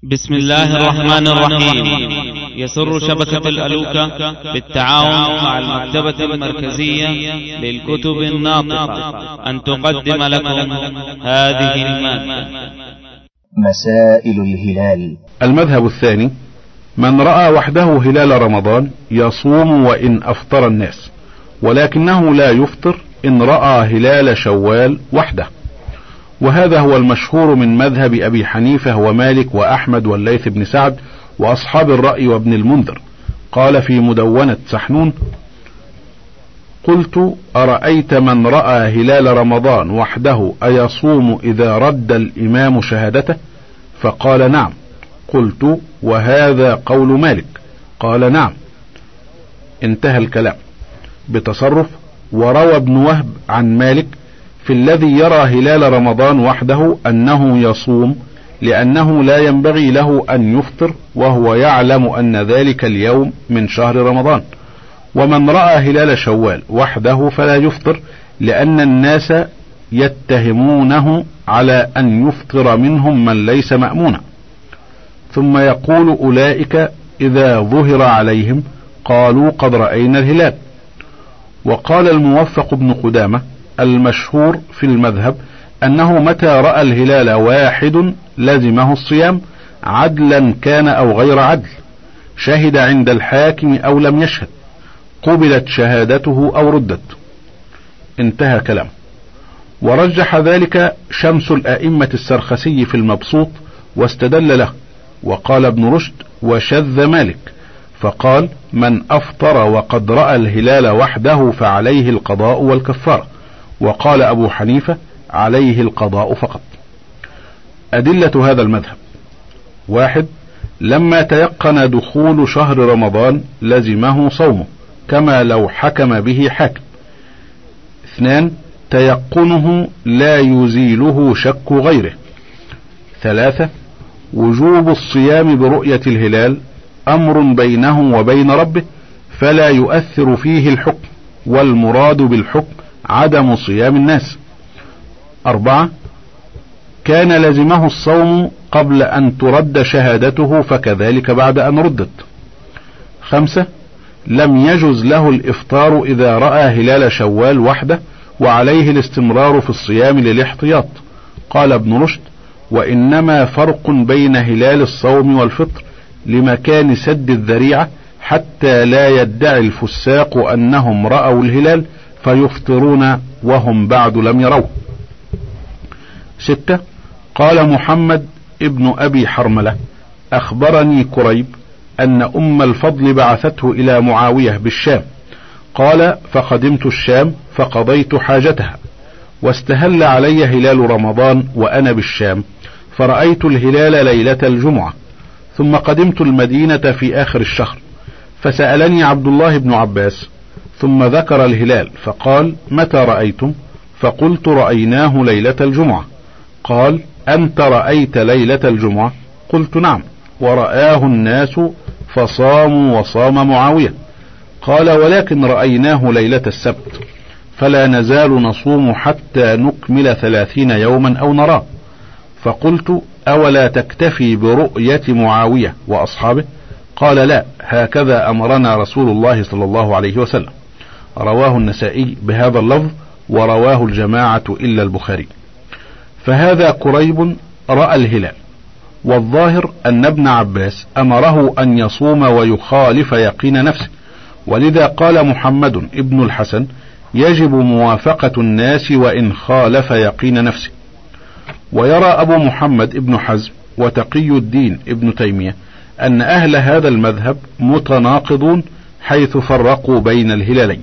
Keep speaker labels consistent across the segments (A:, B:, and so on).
A: بسم الله الرحمن الرحيم. يسر شبكة الألوكة بالتعاون مع المكتبة المركزية للكتب الناطقة أن تقدم لكم هذه المادة.
B: مسائل الهلال.
C: المذهب الثاني: من رأى وحده هلال رمضان يصوم وإن أفطر الناس، ولكنه لا يفطر إن رأى هلال شوال وحده، وهذا هو المشهور من مذهب أبي حنيفة ومالك وأحمد والليث بن سعد وأصحاب الرأي وابن المنذر. قال في مدونة سحنون: قلت: أرأيت من رأى هلال رمضان وحده أيصوم إذا رد الإمام شهادته؟ فقال: نعم. قلت: وهذا قول مالك؟ قال: نعم. انتهى الكلام بتصرف. وروى ابن وهب عن مالك في الذي يرى هلال رمضان وحده أنه يصوم، لأنه لا ينبغي له أن يفطر وهو يعلم أن ذلك اليوم من شهر رمضان. ومن رأى هلال شوال وحده فلا يفطر، لأن الناس يتهمونه على أن يفطر منهم من ليس مأمونا. ثم يقول أولئك إذا ظهر عليهم قالوا قد رأينا الهلال. وقال الموفق بن قدامة: المشهور في المذهب أنه متى رأى الهلال واحد لزمه الصيام، عدلا كان أو غير عدل، شهد عند الحاكم أو لم يشهد، قبلت شهادته أو ردت. انتهى كلام. ورجح ذلك شمس الأئمة السرخسي في المبسوط واستدل له. وقال ابن رشد: وشذ مالك فقال: من أفطر وقد رأى الهلال وحده فعليه القضاء والكفارة. وقال أبو حنيفة: عليه القضاء فقط. أدلة هذا المذهب: 1. لما تيقن دخول شهر رمضان لزمه صومه كما لو حكم به حاكم. 2. تيقنه لا يزيله شك غيره. 3. وجوب الصيام برؤية الهلال أمر بينه وبين ربه فلا يؤثر فيه الحكم، والمراد بالحكم عدم صيام الناس. 4. كان لزمه الصوم قبل أن ترد شهادته فكذلك بعد أن ردت. 5. لم يجز له الإفطار إذا رأى هلال شوال وحده، وعليه الاستمرار في الصيام للاحتياط. قال ابن رشد: وإنما فرق بين هلال الصوم والفطر لمكان سد الذريعة، حتى لا يدعي الفساق أنهم رأوا الهلال فيفطرون وهم بعد لم يروه. 6. قال محمد ابن أبي حرملة: أخبرني كريب أن أم الفضل بعثته إلى معاوية بالشام. قال: فقدمت الشام فقضيت حاجتها، واستهل علي هلال رمضان وأنا بالشام، فرأيت الهلال ليلة الجمعة. ثم قدمت المدينة في آخر الشهر، فسألني عبد الله بن عباس، ثم ذكر الهلال فقال: متى رأيتم؟ فقلت: رأيناه ليلة الجمعة. قال: أنت رأيت ليلة الجمعة؟ قلت: نعم. ورآه الناس فصاموا وصام معاوية. قال: ولكن رأيناه ليلة السبت، فلا نزال نصوم حتى نكمل 30 يوما أو نراه. فقلت: أولا تكتفي برؤية معاوية وأصحابه؟ قال: لا، هكذا أمرنا رسول الله صلى الله عليه وسلم. رواه النسائي بهذا اللفظ، ورواه الجماعة إلا البخاري. فهذا كريب رأى الهلال، والظاهر أن ابن عباس أمره أن يصوم ويخالف يقين نفسه، ولذا قال محمد ابن الحسن: يجب موافقة الناس وإن خالف يقين نفسه. ويرى أبو محمد ابن حزم وتقي الدين ابن تيمية أن أهل هذا المذهب متناقضون حيث فرقوا بين الهلالين.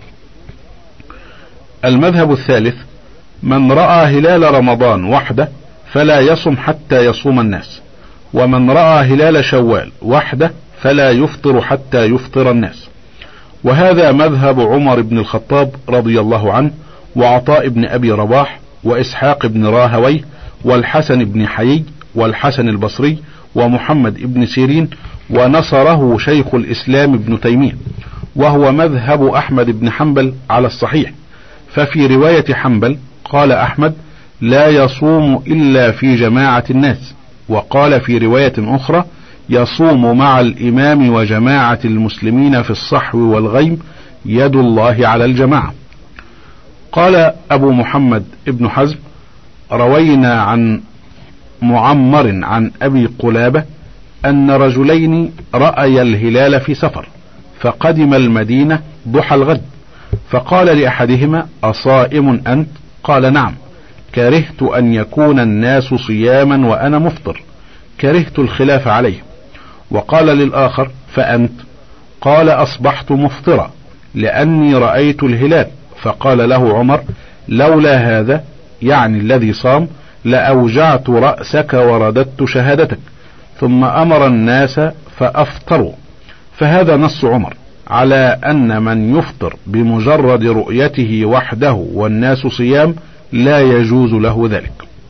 C: المذهب الثالث: من رأى هلال رمضان وحده فلا يصم حتى يصوم الناس، ومن رأى هلال شوال وحده فلا يفطر حتى يفطر الناس. وهذا مذهب عمر بن الخطاب رضي الله عنه، وعطاء بن أبي رباح، وإسحاق بن راهويه، والحسن بن حيي، والحسن البصري، ومحمد بن سيرين، ونصره شيخ الإسلام ابن تيمية. وهو مذهب أحمد بن حنبل على الصحيح. ففي رواية حنبل قال أحمد: لا يصوم إلا في جماعة الناس، وقال في رواية أخرى: يصوم مع الإمام وجماعة المسلمين في الصحو والغيم، يد الله على الجماعة. قال أبو محمد ابن حزم: روينا عن معمر عن أبي قلابة أن رجلين رأيا الهلال في سفر، فقدم المدينة ضحى الغد، فقال لأحدهما: أصائم أنت؟ قال: نعم، كرهت أن يكون الناس صياما وأنا مفطر، كرهت الخلاف عليه. وقال للآخر: فأنت؟ قال: أصبحت مفطرا لأني رأيت الهلال. فقال له عمر: لولا هذا، يعني الذي صام، لأوجعت رأسك ورددت شهادتك. ثم أمر الناس فأفطروا. فهذا نص عمر على أن من يفطر بمجرد رؤيته وحده والناس صيام لا يجوز له ذلك.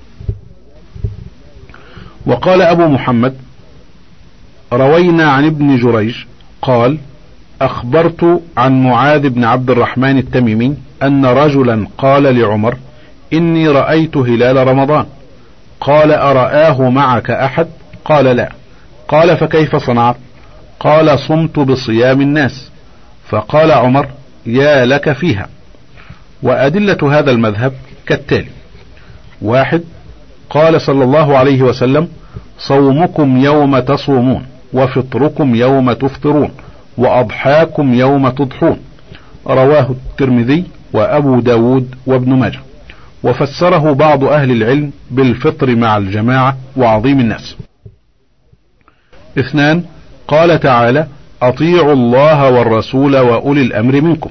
C: وقال أبو محمد: روينا عن ابن جريج قال: أخبرت عن معاذ بن عبد الرحمن التميمي أن رجلا قال لعمر: إني رأيت هلال رمضان. قال: أرآه معك أحد؟ قال: لا. قال: فكيف صنعت؟ قال: صمت بصيام الناس. فقال عمر: يا لك فيها. وأدلة هذا المذهب كالتالي: 1. قال صلى الله عليه وسلم: صومكم يوم تصومون، وفطركم يوم تفطرون، وأضحاكم يوم تضحون. رواه الترمذي وأبو داود وابن ماجه. وفسره بعض أهل العلم بالفطر مع الجماعة وعظيم الناس. 2. قال تعالى: أطيعوا الله والرسول وأولي الأمر منكم.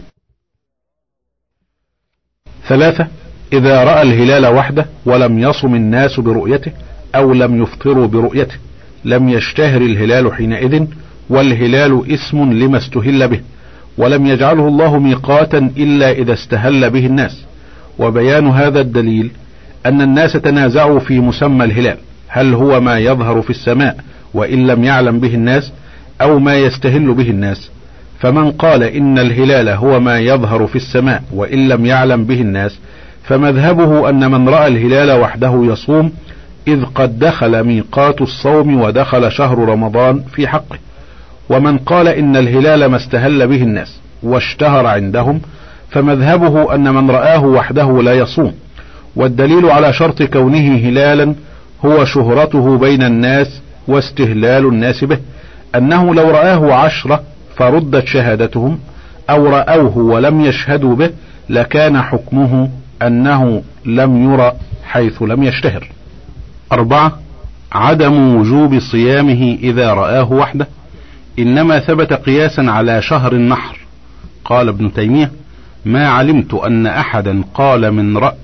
C: 3. إذا رأى الهلال وحده ولم يصم الناس برؤيته أو لم يفطروا برؤيته لم يشتهر الهلال حينئذ، والهلال اسم لما استهل به، ولم يجعله الله ميقاتا إلا إذا استهل به الناس. وبيان هذا الدليل أن الناس تنازعوا في مسمى الهلال، هل هو ما يظهر في السماء وإن لم يعلم به الناس، أو ما يستهل به الناس. فمن قال إن الهلال هو ما يظهر في السماء وإن لم يعلم به الناس، فمذهبه أن من رأى الهلال وحده يصوم، إذ قد دخل ميقات الصوم ودخل شهر رمضان في حقه. ومن قال إن الهلال ما استهل به الناس واشتهر عندهم، فمذهبه أن من رآه وحده لا يصوم. والدليل على شرط كونه هلالا هو شهرته بين الناس واستهلال الناس به، أنه لو رآه 10 فردت شهادتهم، أو رأوه ولم يشهدوا به، لكان حكمه أنه لم يرى حيث لم يشتهر. 4. عدم وجوب صيامه إذا رآه وحده، إنما ثبت قياسا على شهر النحر. قال ابن تيمية: ما علمت أن أحدا قال من رأي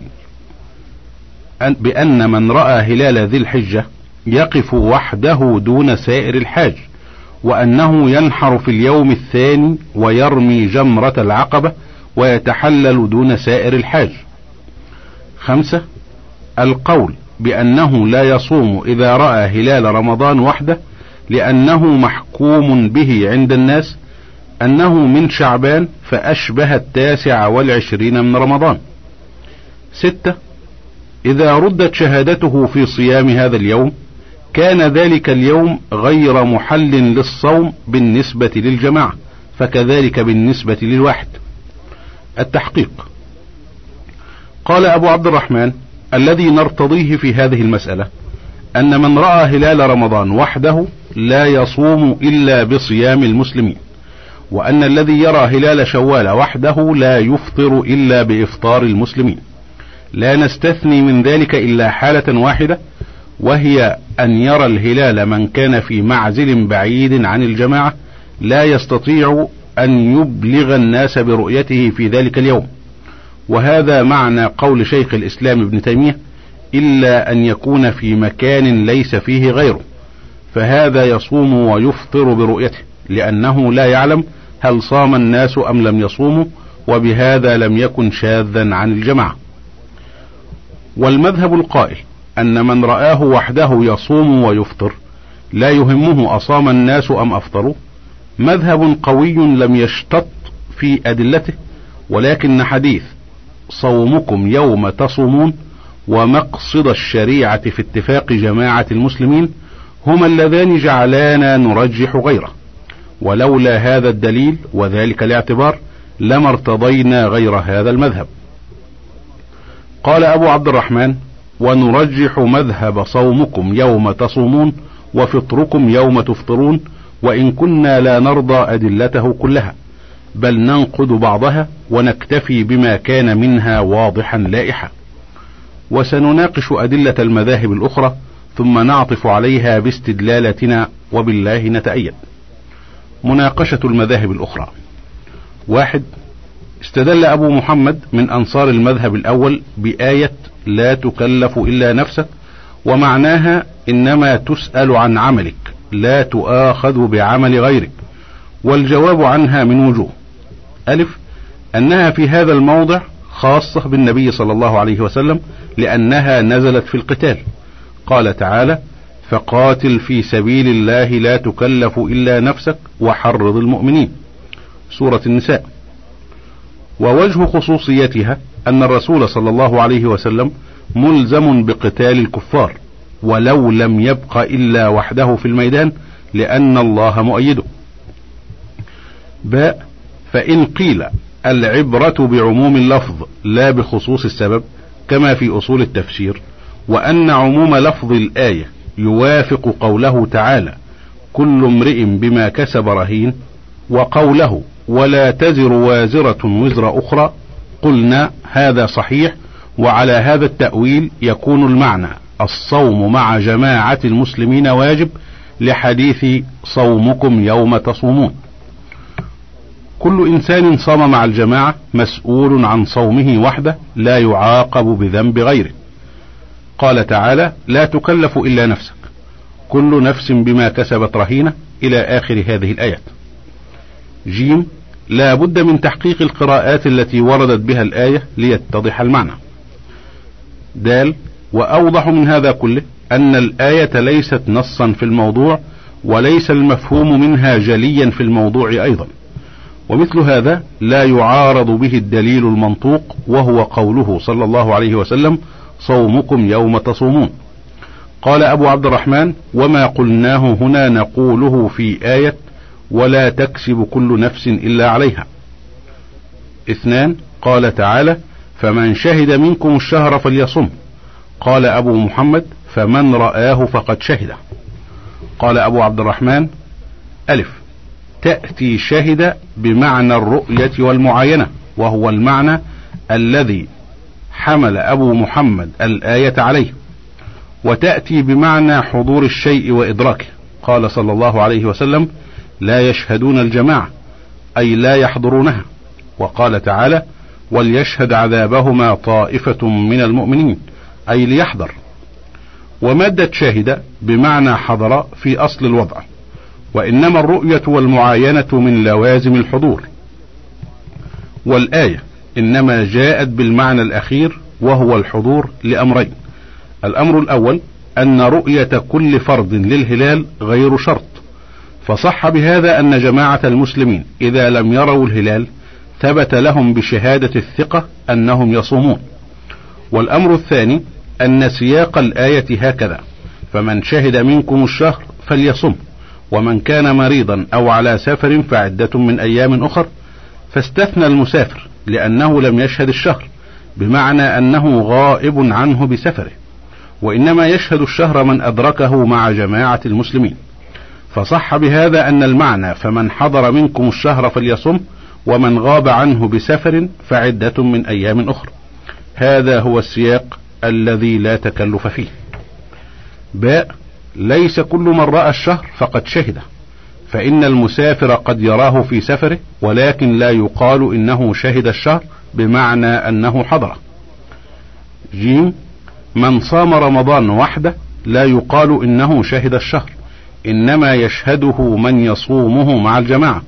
C: بأن من رأى هلال ذي الحجة يقف وحده دون سائر الحاج، وأنه ينحر في اليوم الثاني ويرمي جمرة العقبة ويتحلل دون سائر الحاج. 5. القول بأنه لا يصوم إذا رأى هلال رمضان وحده، لأنه محكوم به عند الناس أنه من شعبان فأشبه 29 من رمضان. 6. إذا ردت شهادته في صيام هذا اليوم، كان ذلك اليوم غير محل للصوم بالنسبة للجماعة، فكذلك بالنسبة للواحد. التحقيق: قال أبو عبد الرحمن: الذي نرتضيه في هذه المسألة أن من رأى هلال رمضان وحده لا يصوم إلا بصيام المسلمين، وأن الذي يرى هلال شوال وحده لا يفطر إلا بإفطار المسلمين. لا نستثني من ذلك إلا حالة واحدة، وهي أن يرى الهلال من كان في معزل بعيد عن الجماعة لا يستطيع أن يبلغ الناس برؤيته في ذلك اليوم. وهذا معنى قول شيخ الإسلام ابن تيمية: إلا أن يكون في مكان ليس فيه غيره، فهذا يصوم ويفطر برؤيته، لأنه لا يعلم هل صام الناس أم لم يصوموا، وبهذا لم يكن شاذا عن الجماعة. والمذهب القائل أن من رآه وحده يصوم ويفطر لا يهمه أصام الناس أم أفطروا، مذهب قوي لم يشتط في أدلته، ولكن حديث صومكم يوم تصومون ومقصد الشريعة في اتفاق جماعة المسلمين هما اللذان جعلانا نرجح غيره، ولولا هذا الدليل وذلك الاعتبار لما ارتضينا غير هذا المذهب. قال أبو عبد الرحمن: ونرجح مذهب صومكم يوم تصومون وفطركم يوم تفطرون، وإن كنا لا نرضى أدلته كلها، بل ننقد بعضها ونكتفي بما كان منها واضحا لائحا. وسنناقش أدلة المذاهب الأخرى ثم نعطف عليها باستدلالتنا، وبالله نتأيد. مناقشة المذاهب الأخرى. 1. استدل أبو محمد من أنصار المذهب الأول بآية لا تكلف إلا نفسك، ومعناها إنما تسأل عن عملك لا تؤاخذ بعمل غيرك، والجواب عنها من وجوه: ألف، أنها في هذا الموضع خاصة بالنبي صلى الله عليه وسلم لأنها نزلت في القتال. قال تعالى: فقاتل في سبيل الله لا تكلف إلا نفسك وحرض المؤمنين، سورة النساء. ووجه خصوصيتها أن الرسول صلى الله عليه وسلم ملزم بقتال الكفار ولو لم يبق إلا وحده في الميدان لأن الله مؤيده. باء، فإن قيل العبرة بعموم اللفظ لا بخصوص السبب كما في أصول التفسير، وأن عموم لفظ الآية يوافق قوله تعالى: كل امرئ بما كسب رهين، وقوله: ولا تزر وازرة وزر أخرى، قلنا هذا صحيح، وعلى هذا التأويل يكون المعنى الصوم مع جماعة المسلمين واجب، لحديث صومكم يوم تصومون. كل إنسان صام مع الجماعة مسؤول عن صومه وحده لا يعاقب بذنب غيره. قال تعالى: لا تكلف إلا نفسك، كل نفس بما كسبت رهينة، إلى آخر هذه الآيات. جيم، لا بد من تحقيق القراءات التي وردت بها الآية ليتضح المعنى. دال، وأوضح من هذا كله أن الآية ليست نصا في الموضوع، وليس المفهوم منها جليا في الموضوع أيضا، ومثل هذا لا يعارض به الدليل المنطوق، وهو قوله صلى الله عليه وسلم: صومكم يوم تصومون. قال أبو عبد الرحمن: وما قلناه هنا نقوله في آية ولا تكسب كل نفس إلا عليها. 2. قال تعالى: فمن شهد منكم الشهر فليصم. قال أبو محمد: فمن رآه فقد شهده. قال أبو عبد الرحمن: ألف، تأتي شهد بمعنى الرؤية والمعاينة، وهو المعنى الذي حمل أبو محمد الآية عليه، وتأتي بمعنى حضور الشيء وإدراكه. قال صلى الله عليه وسلم: لا يشهدون الجماعة، أي لا يحضرونها. وقال تعالى: وليشهد عذابهما طائفة من المؤمنين، أي ليحضر. ومادة شاهد بمعنى حضر في أصل الوضع، وإنما الرؤية والمعاينة من لوازم الحضور، والآية إنما جاءت بالمعنى الأخير وهو الحضور لأمرين: الأمر الأول أن رؤية كل فرد للهلال غير شرط، فصح بهذا أن جماعة المسلمين إذا لم يروا الهلال ثبت لهم بشهادة الثقة أنهم يصومون. والأمر الثاني أن سياق الآية هكذا: فمن شهد منكم الشهر فليصم، ومن كان مريضا أو على سفر فعدة من أيام أخر، فاستثنى المسافر لأنه لم يشهد الشهر، بمعنى أنه غائب عنه بسفره، وإنما يشهد الشهر من أدركه مع جماعة المسلمين. فصح بهذا أن المعنى فمن حضر منكم الشهر فليصم، ومن غاب عنه بسفر فعدة من أيام أخرى. هذا هو السياق الذي لا تكلف فيه. باء، ليس كل من رأى الشهر فقد شهده، فإن المسافر قد يراه في سفره، ولكن لا يقال إنه شهد الشهر بمعنى أنه حضره. جيم، من صام رمضان وحده لا يقال إنه شهد الشهر، إنما يشهده من يصومه مع الجماعة.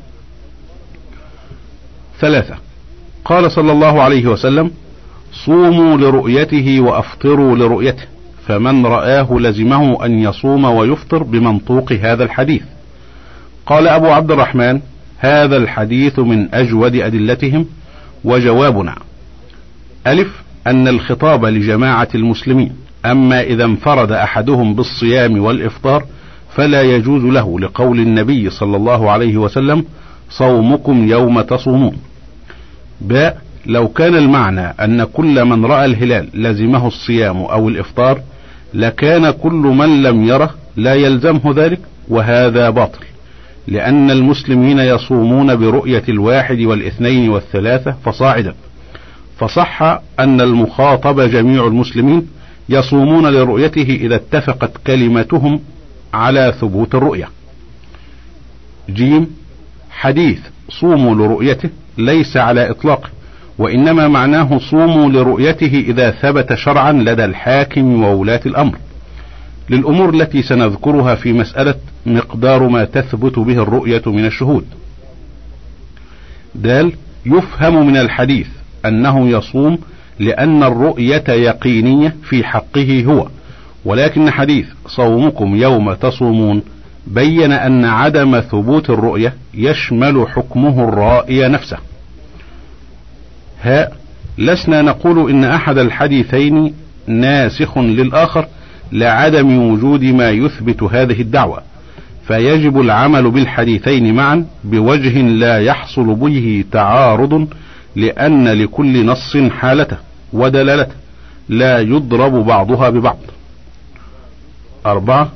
C: 3. قال صلى الله عليه وسلم: صوموا لرؤيته وأفطروا لرؤيته، فمن رآه لزمه أن يصوم ويفطر بمنطوق هذا الحديث. قال أبو عبد الرحمن: هذا الحديث من أجود أدلتهم. وجوابنا: ألف، أن الخطاب لجماعة المسلمين، أما إذا انفرد أحدهم بالصيام والإفطار فلا يجوز له، لقول النبي صلى الله عليه وسلم: صومكم يوم تصومون. باء لو كان المعنى أن كل من رأى الهلال لزمه الصيام أو الإفطار لكان كل من لم يره لا يلزمه ذلك، وهذا باطل، لأن المسلمين يصومون برؤية الواحد والاثنين والثلاثة فصاعدا، فصح أن المخاطب جميع المسلمين يصومون لرؤيته إذا اتفقت كلمتهم على ثبوت الرؤية. جيم حديث صوموا لرؤيته ليس على إطلاقه، وإنما معناه صوموا لرؤيته إذا ثبت شرعا لدى الحاكم وولاة الأمر، للأمور التي سنذكرها في مسألة مقدار ما تثبت به الرؤية من الشهود. دال يفهم من الحديث أنه يصوم لأن الرؤية يقينية في حقه هو، ولكن حديث صومكم يوم تصومون بين أن عدم ثبوت الرؤية يشمل حكمه الرائي نفسه. هاء لسنا نقول إن أحد الحديثين ناسخ للآخر لعدم وجود ما يثبت هذه الدعوة، فيجب العمل بالحديثين معا بوجه لا يحصل به تعارض، لأن لكل نص حالته ودلالته لا يضرب بعضها ببعض. 4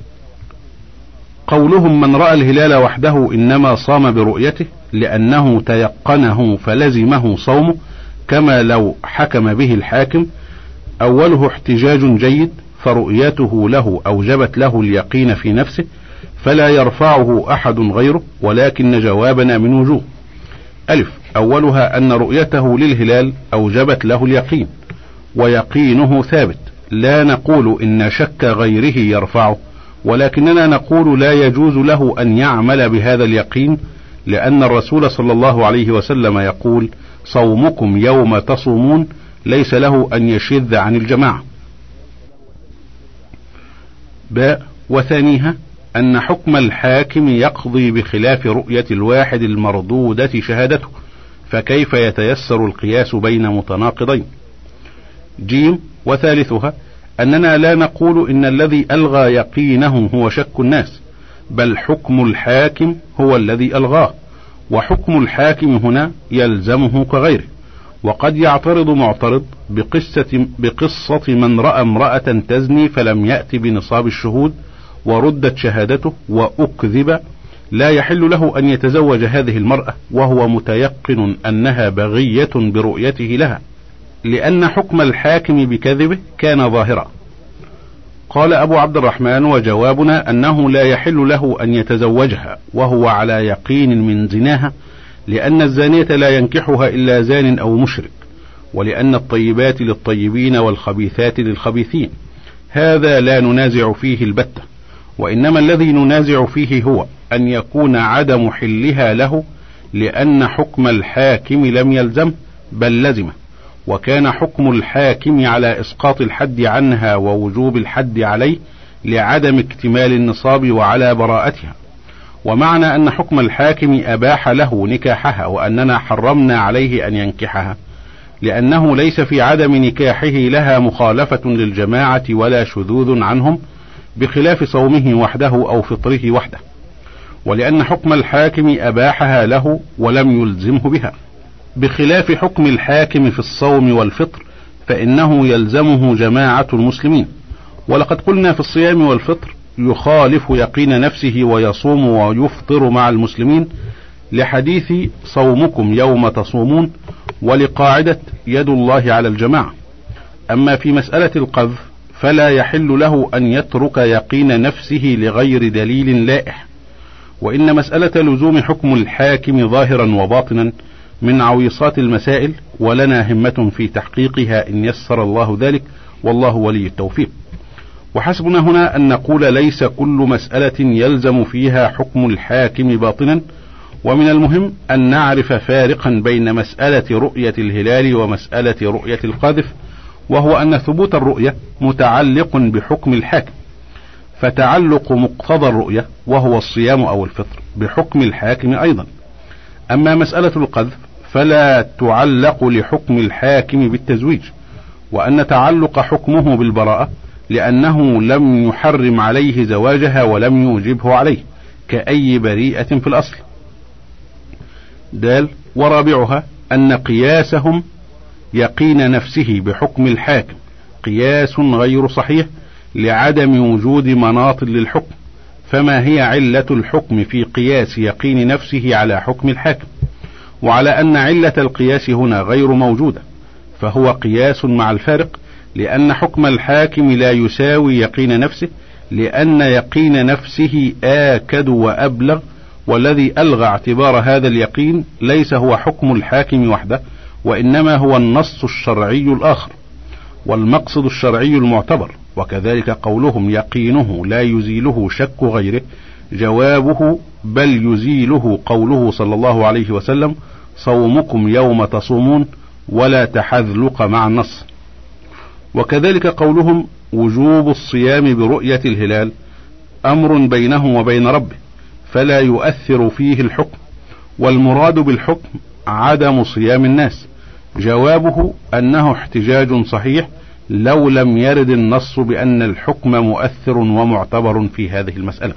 C: قولهم من رأى الهلال وحده إنما صام برؤيته لأنه تيقنه فلزمه صومه كما لو حكم به الحاكم، أوله احتجاج جيد، فرؤيته له أوجبت له اليقين في نفسه فلا يرفعه أحد غيره، ولكن جوابنا من وجوه. ألف أولها أن رؤيته للهلال أوجبت له اليقين، ويقينه ثابت، لا نقول إن شك غيره يرفعه، ولكننا نقول لا يجوز له أن يعمل بهذا اليقين، لأن الرسول صلى الله عليه وسلم يقول: صومكم يوم تصومون، ليس له أن يشذ عن الجماعة. باء وثانيها أن حكم الحاكم يقضي بخلاف رؤية الواحد المردودة شهادته، فكيف يتيسر القياس بين متناقضين. جيم وثالثها أننا لا نقول إن الذي ألغى يقينه هو شك الناس، بل حكم الحاكم هو الذي ألغاه، وحكم الحاكم هنا يلزمه كغيره. وقد يعترض معترض بقصة من رأى امرأة تزني فلم يأت بنصاب الشهود وردت شهادته وأكذب، لا يحل له أن يتزوج هذه المرأة وهو متيقن أنها بغية برؤيته لها، لأن حكم الحاكم بكذبه كان ظاهرا. قال أبو عبد الرحمن: وجوابنا أنه لا يحل له أن يتزوجها وهو على يقين من زناها، لأن الزانية لا ينكحها إلا زان أو مشرك، ولأن الطيبات للطيبين والخبيثات للخبيثين، هذا لا ننازع فيه البتة، وإنما الذي ننازع فيه هو أن يكون عدم حلها له، لأن حكم الحاكم لم يلزم بل لزمه، وكان حكم الحاكم على إسقاط الحد عنها ووجوب الحد عليه لعدم اكتمال النصاب وعلى براءتها. ومعنى أن حكم الحاكم أباح له نكاحها وأننا حرمنا عليه أن ينكحها، لأنه ليس في عدم نكاحه لها مخالفة للجماعة ولا شذوذ عنهم، بخلاف صومه وحده أو فطره وحده، ولأن حكم الحاكم أباحها له ولم يلزمه بها، بخلاف حكم الحاكم في الصوم والفطر فإنه يلزمه جماعة المسلمين. ولقد قلنا في الصيام والفطر يخالف يقين نفسه ويصوم ويفطر مع المسلمين، لحديث صومكم يوم تصومون، ولقاعدة يد الله على الجماعة. أما في مسألة القذف فلا يحل له أن يترك يقين نفسه لغير دليل لائح، وإن مسألة لزوم حكم الحاكم ظاهرا وباطنا من عويصات المسائل، ولنا همة في تحقيقها إن يسر الله ذلك، والله ولي التوفيق. وحسبنا هنا أن نقول ليس كل مسألة يلزم فيها حكم الحاكم باطنا، ومن المهم أن نعرف فارقا بين مسألة رؤية الهلال ومسألة رؤية القاذف، وهو أن ثبوت الرؤية متعلق بحكم الحاكم، فتعلق مقتضى الرؤية وهو الصيام أو الفطر بحكم الحاكم أيضا. أما مسألة القذف فلا تعلق لحكم الحاكم بالتزويج، وأن تعلق حكمه بالبراءة لأنه لم يحرم عليه زواجها ولم يوجبه عليه كأي بريئة في الأصل. دال. ورابعها أن قياسهم يقين نفسه بحكم الحاكم قياس غير صحيح لعدم وجود مناط للحكم، فما هي علة الحكم في قياس يقين نفسه على حكم الحاكم؟ وعلى أن علة القياس هنا غير موجودة، فهو قياس مع الفارق، لأن حكم الحاكم لا يساوي يقين نفسه، لأن يقين نفسه آكد وأبلغ، والذي ألغى اعتبار هذا اليقين ليس هو حكم الحاكم وحده، وإنما هو النص الشرعي الآخر والمقصد الشرعي المعتبر. وكذلك قولهم يقينه لا يزيله شك غيره، جوابه بل يزيله قوله صلى الله عليه وسلم صومكم يوم تصومون، ولا تحذلق مع النص. وكذلك قولهم وجوب الصيام برؤية الهلال أمر بينه وبين ربه فلا يؤثر فيه الحكم، والمراد بالحكم عدم صيام الناس، جوابه أنه احتجاج صحيح لو لم يرد النص بأن الحكم مؤثر ومعتبر في هذه المسألة.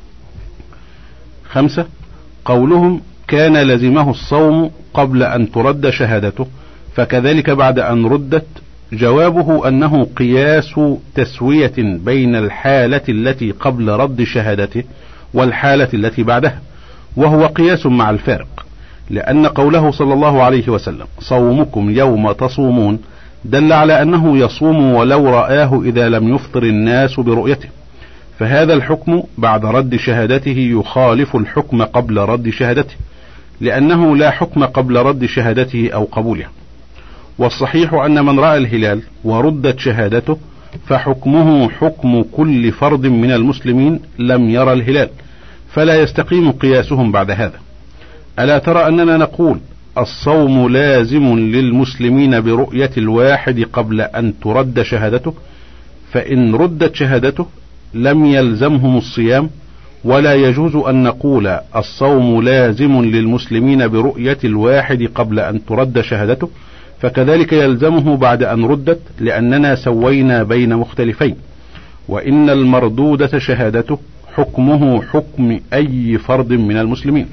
C: 5. قولهم كان لزمه الصوم قبل أن ترد شهادته فكذلك بعد أن ردت، جوابه أنه قياس تسوية بين الحالة التي قبل رد شهادته والحالة التي بعدها، وهو قياس مع الفارق، لأن قوله صلى الله عليه وسلم صومكم يوم تصومون دل على أنه يصوم ولو رآه إذا لم يفطر الناس برؤيته، فهذا الحكم بعد رد شهادته يخالف الحكم قبل رد شهادته، لأنه لا حكم قبل رد شهادته أو قبولها. والصحيح أن من رأى الهلال وردت شهادته فحكمه حكم كل فرد من المسلمين لم يرى الهلال، فلا يستقيم قياسهم بعد هذا. ألا ترى أننا نقول الصوم لازم للمسلمين برؤية الواحد قبل أن ترد شهادته، فإن ردت شهادته لم يلزمهم الصيام، ولا يجوز أن نقول الصوم لازم للمسلمين برؤية الواحد قبل أن ترد شهادته، فكذلك يلزمه بعد أن ردت، لأننا سوينا بين مختلفين، وإن المردودة شهادته حكمه حكم أي فرد من المسلمين.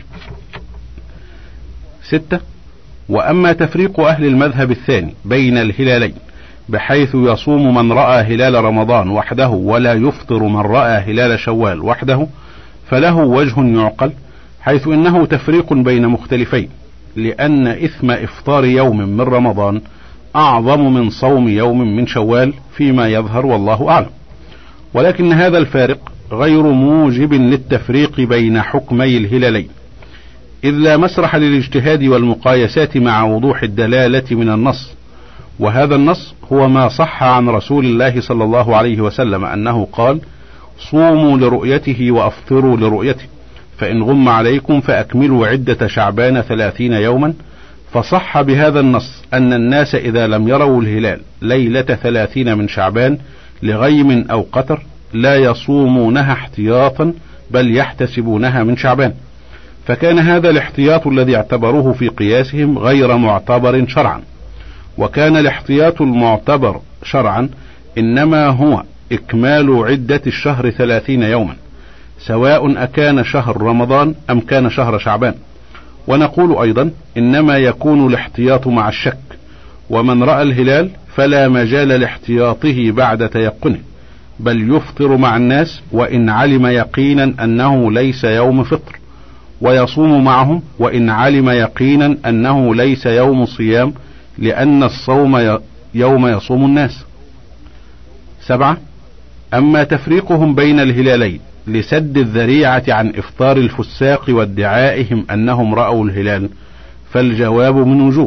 C: 6. وأما تفريق أهل المذهب الثاني بين الهلالين بحيث يصوم من رأى هلال رمضان وحده ولا يفطر من رأى هلال شوال وحده، فله وجه يعقل، حيث إنه تفريق بين مختلفين، لأن إثم إفطار يوم من رمضان أعظم من صوم يوم من شوال فيما يظهر والله أعلم، ولكن هذا الفارق غير موجب للتفريق بين حكمي الهلالين، إذ لا مسرح للاجتهاد والمقايسات مع وضوح الدلالة من النص، وهذا النص هو ما صح عن رسول الله صلى الله عليه وسلم أنه قال صوموا لرؤيته وأفطروا لرؤيته، فإن غم عليكم فأكملوا عدة شعبان 30 يوما، فصح بهذا النص أن الناس إذا لم يروا الهلال ليلة 30 من شعبان لغيم أو قتر لا يصومونها احتياطا بل يحتسبونها من شعبان، فكان هذا الاحتياط الذي اعتبروه في قياسهم غير معتبر شرعا، وكان الاحتياط المعتبر شرعا إنما هو إكمال عدة الشهر 30 يوما، سواء أكان شهر رمضان أم كان شهر شعبان. ونقول أيضا إنما يكون الاحتياط مع الشك، ومن رأى الهلال فلا مجال لاحتياطه بعد تيقنه، بل يفطر مع الناس وإن علم يقينا أنه ليس يوم فطر، ويصوم معهم وإن علم يقينا أنه ليس يوم صيام، لأن الصوم يوم يصوم الناس. 7. أما تفريقهم بين الهلالين لسد الذريعة عن إفطار الفساق وادعائهم أنهم رأوا الهلال، فالجواب من وجوه.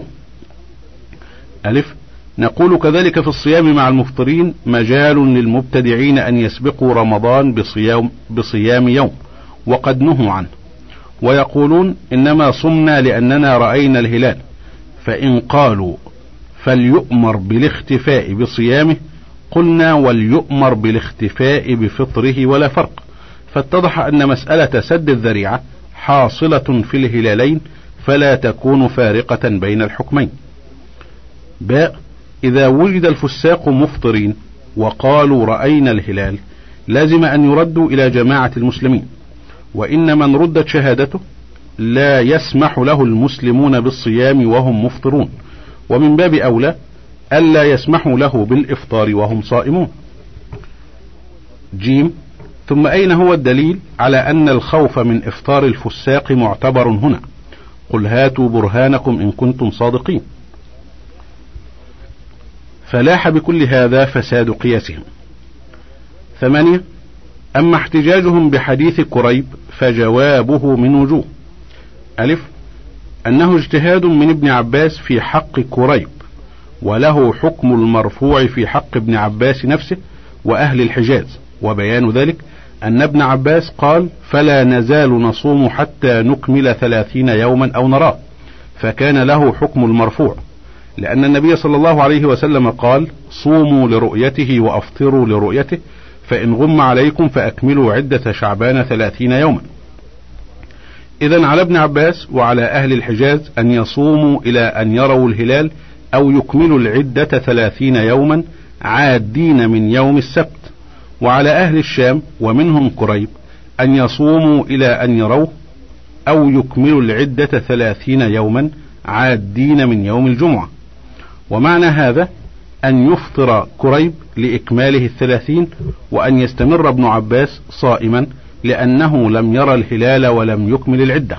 C: ألف. نقول كذلك في الصيام مع المفطرين مجال للمبتدعين أن يسبقوا رمضان بصيام يوم وقد نهوا عنه، ويقولون إنما صمنا لأننا رأينا الهلال، فإن قالوا فليؤمر بالاختفاء بصيامه قلنا وليؤمر بالاختفاء بفطره ولا فرق، فاتضح أن مسألة سد الذريعة حاصلة في الهلالين فلا تكون فارقة بين الحكمين. باء. إذا وجد الفساق مفطرين وقالوا رأينا الهلال لازم أن يردوا إلى جماعة المسلمين، وإن من ردت شهادته لا يسمح له المسلمون بالصيام وهم مفطرون، ومن باب أولى ألا يسمحوا له بالإفطار وهم صائمون. جيم. ثم أين هو الدليل على أن الخوف من إفطار الفساق معتبر هنا؟ قل هاتوا برهانكم إن كنتم صادقين. فلاح بكل هذا فساد قياسهم. 8. أما احتجاجهم بحديث كريب فجوابه من وجوه. ألف، أنه اجتهاد من ابن عباس في حق كريب، وله حكم المرفوع في حق ابن عباس نفسه وأهل الحجاز، وبيان ذلك أن ابن عباس قال فلا نزال نصوم حتى نكمل 30 يوما أو نراه، فكان له حكم المرفوع، لأن النبي صلى الله عليه وسلم قال صوموا لرؤيته وأفطروا لرؤيته، فإن غم عليكم فأكملوا عدة شعبان 30 يوما. إذن على ابن عباس وعلى أهل الحجاز أن يصوموا إلى أن يروا الهلال أو يكملوا العدة 30 يوما عادين من يوم السبت، وعلى أهل الشام ومنهم كريب أن يصوموا إلى أن يروه أو يكملوا العدة 30 يوما عادين من يوم الجمعة. ومعنى هذا أن يفطر كريب لإكماله 30، وأن يستمر ابن عباس صائما لأنه لم يرى الهلال ولم يكمل العدة.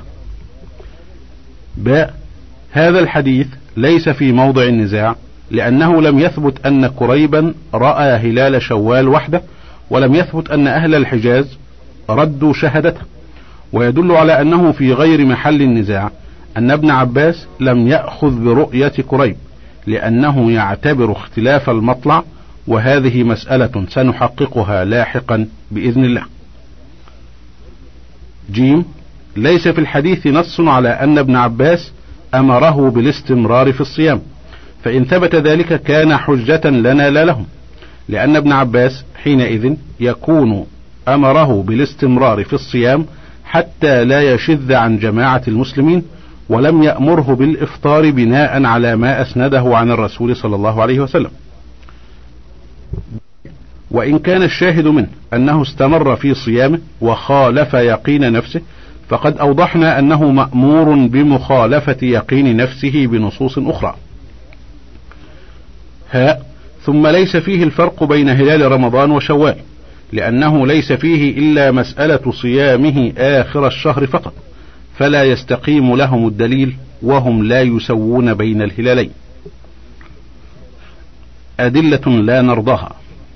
C: باء، هذا الحديث ليس في موضع النزاع، لأنه لم يثبت أن كريبا رأى هلال شوال وحده، ولم يثبت أن أهل الحجاز ردوا شهادته، ويدل على أنه في غير محل النزاع أن ابن عباس لم يأخذ برؤية كريب، لأنه يعتبر اختلاف المطلع، وهذه مسألة سنحققها لاحقا بإذن الله. جيم، ليس في الحديث نص على أن ابن عباس أمره بالاستمرار في الصيام، فإن ثبت ذلك كان حجة لنا لا لهم، لأن ابن عباس حينئذ يكون أمره بالاستمرار في الصيام حتى لا يشذ عن جماعة المسلمين، ولم يأمره بالإفطار بناء على ما أسنده عن الرسول صلى الله عليه وسلم. وإن كان الشاهد منه أنه استمر في صيامه وخالف يقين نفسه، فقد أوضحنا أنه مأمور بمخالفة يقين نفسه بنصوص أخرى. ثم ليس فيه الفرق بين هلال رمضان وشوال، لأنه ليس فيه إلا مسألة صيامه آخر الشهر فقط، فلا يستقيم لهم الدليل وهم لا يسوون بين الهلالين. أدلة لا نرضاها.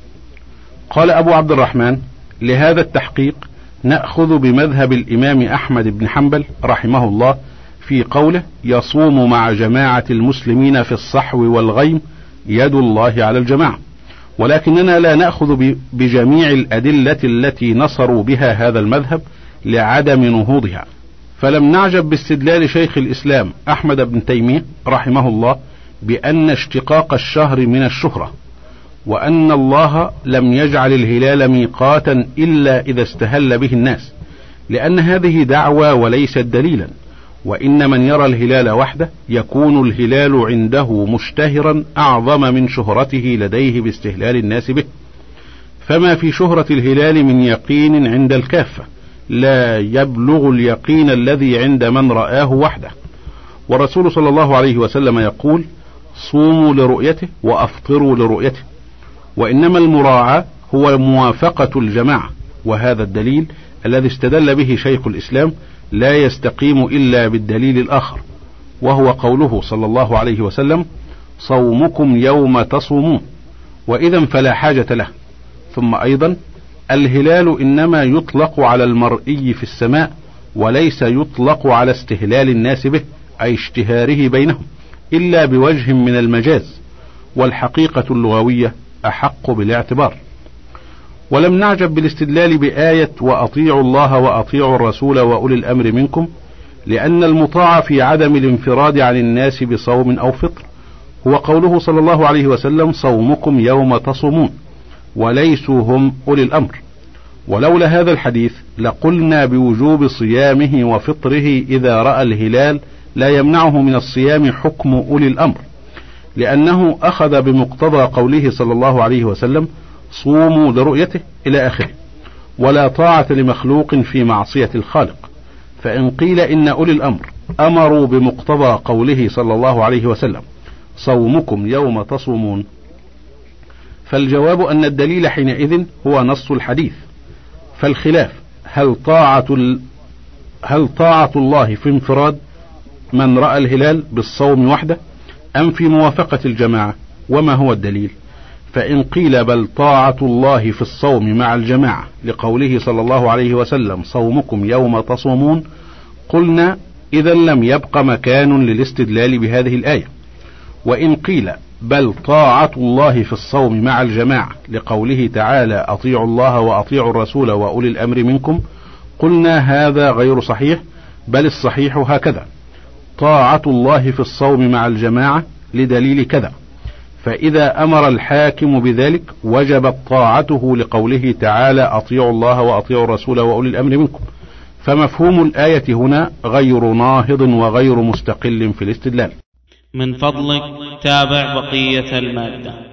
C: قال أبو عبد الرحمن: لهذا التحقيق نأخذ بمذهب الإمام أحمد بن حنبل رحمه الله في قوله يصوم مع جماعة المسلمين في الصحو والغيم يد الله على الجماعة، ولكننا لا نأخذ بجميع الأدلة التي نصروا بها هذا المذهب لعدم نهوضها، فلم نعجب باستدلال شيخ الإسلام أحمد بن تيمية رحمه الله بأن اشتقاق الشهر من الشهرة، وأن الله لم يجعل الهلال ميقاتا إلا إذا استهل به الناس، لأن هذه دعوى وليست دليلا، وإن من يرى الهلال وحده يكون الهلال عنده مشتهرا أعظم من شهرته لديه باستهلال الناس به، فما في شهرة الهلال من يقين عند الكافة لا يبلغ اليقين الذي عند من رآه وحده. والرسول صلى الله عليه وسلم يقول صوموا لرؤيته وأفطروا لرؤيته، وإنما المراعاة هو موافقة الجماعة، وهذا الدليل الذي استدل به شيخ الإسلام لا يستقيم إلا بالدليل الآخر، وهو قوله صلى الله عليه وسلم صومكم يوم تصومون، وإذا فلا حاجة له. ثم أيضا الهلال إنما يطلق على المرئي في السماء، وليس يطلق على استهلال الناس به أي اشتهاره بينهم إلا بوجه من المجاز، والحقيقة اللغوية أحق بالاعتبار. ولم نعجب بالاستدلال بآية وأطيعوا الله وأطيعوا الرسول وأولي الأمر منكم، لأن المطاع في عدم الانفراد عن الناس بصوم أو فطر هو قوله صلى الله عليه وسلم صومكم يوم تصومون، وليسوا هم أولي الأمر. ولولا هذا الحديث لقلنا بوجوب صيامه وفطره إذا رأى الهلال لا يمنعه من الصيام حكم أولي الأمر، لأنه أخذ بمقتضى قوله صلى الله عليه وسلم صوموا لرؤيته إلى آخره، ولا طاعة لمخلوق في معصية الخالق. فإن قيل إن أولي الأمر أمروا بمقتضى قوله صلى الله عليه وسلم صومكم يوم تصومون، فالجواب أن الدليل حينئذ هو نص الحديث. فالخلاف هل طاعة الله في انفراد من رأى الهلال بالصوم وحده أم في موافقة الجماعة، وما هو الدليل؟ فإن قيل بل طاعة الله في الصوم مع الجماعة لقوله صلى الله عليه وسلم صومكم يوم تصومون، قلنا إذا لم يبق مكان للاستدلال بهذه الآية. وإن قيل بل طاعة الله في الصوم مع الجماعة لقوله تعالى أطيعوا الله وأطيعوا الرسول وأولي الأمر منكم، قلنا هذا غير صحيح، بل الصحيح هكذا: طاعة الله في الصوم مع الجماعة لدليل كذا، فإذا أمر الحاكم بذلك وجبت طاعته لقوله تعالى أطيعوا الله وأطيعوا الرسول وأولي الأمر منكم. فمفهوم الآية هنا غير ناهض وغير مستقل في الاستدلال.
A: من فضلك تابع بقية المادة.